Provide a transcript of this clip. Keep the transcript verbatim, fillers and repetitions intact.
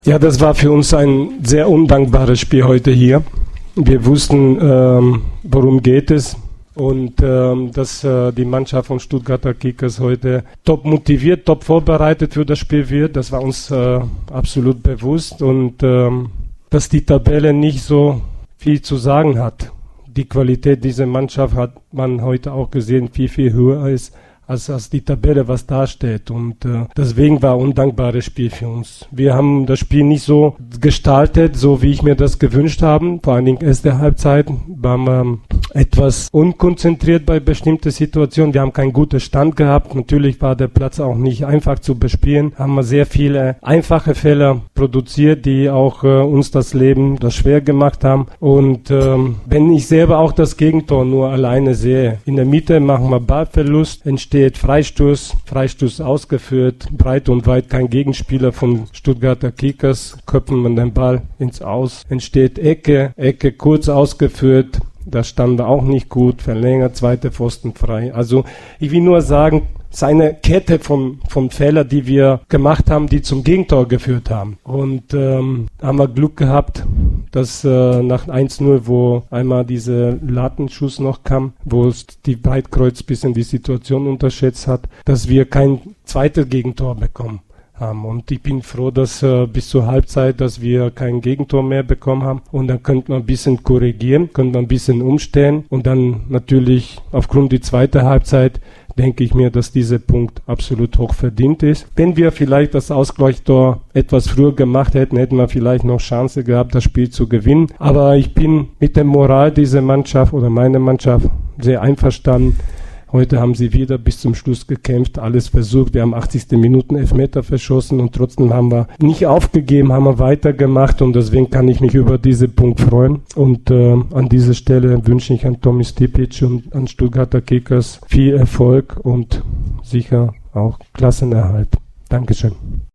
Ja, das war für uns ein sehr undankbares Spiel heute hier. Wir wussten, ähm, worum geht es und ähm, dass äh, die Mannschaft von Stuttgarter Kickers heute top motiviert, top vorbereitet für das Spiel wird. Das war uns äh, absolut bewusst und ähm, dass die Tabelle nicht so viel zu sagen hat. Die Qualität dieser Mannschaft hat man heute auch gesehen, viel, viel höher ist als, als die Tabelle, was da steht. Und äh, deswegen war ein undankbares Spiel für uns. Wir haben das Spiel nicht so gestaltet, so wie ich mir das gewünscht habe. Vor allen Dingen erste Halbzeit waren wir etwas unkonzentriert bei bestimmten Situationen. Wir haben keinen guten Stand gehabt. Natürlich war der Platz auch nicht einfach zu bespielen. Haben wir sehr viele einfache Fehler produziert, die auch äh, uns das Leben das schwer gemacht haben. Und ähm, wenn ich selber auch das Gegentor nur alleine sehe, in der Mitte machen wir Ballverlust, entsteht Freistoß, Freistoß ausgeführt, breit und weit kein Gegenspieler von Stuttgarter Kickers, köpfen wir den Ball ins Aus, entsteht Ecke, Ecke kurz ausgeführt, da stand er auch nicht gut, verlängert, zweite Pfosten frei. Also ich will nur sagen, es ist eine Kette von, von Fehlern, die wir gemacht haben, die zum Gegentor geführt haben. Und ähm, haben wir Glück gehabt, dass äh, nach eins null, wo einmal dieser Latenschuss noch kam, wo es die Weitkreuz ein bisschen die Situation unterschätzt hat, dass wir kein zweites Gegentor bekommen haben. Und ich bin froh, dass äh, bis zur Halbzeit, dass wir kein Gegentor mehr bekommen haben. Und dann könnte man ein bisschen korrigieren, könnte man ein bisschen umstellen. Und dann natürlich aufgrund der zweiten Halbzeit denke ich mir, dass dieser Punkt absolut hoch verdient ist. Wenn wir vielleicht das Ausgleichstor etwas früher gemacht hätten, hätten wir vielleicht noch Chance gehabt, das Spiel zu gewinnen. Aber ich bin mit der Moral dieser Mannschaft oder meiner Mannschaft sehr einverstanden. Heute haben sie wieder bis zum Schluss gekämpft, alles versucht. Wir haben achtzigsten Minuten Elfmeter verschossen und trotzdem haben wir nicht aufgegeben, haben wir weitergemacht und deswegen kann ich mich über diesen Punkt freuen. Und äh, an dieser Stelle wünsche ich an Tommy Stipic und an Stuttgarter Kickers viel Erfolg und sicher auch Klassenerhalt. Dankeschön.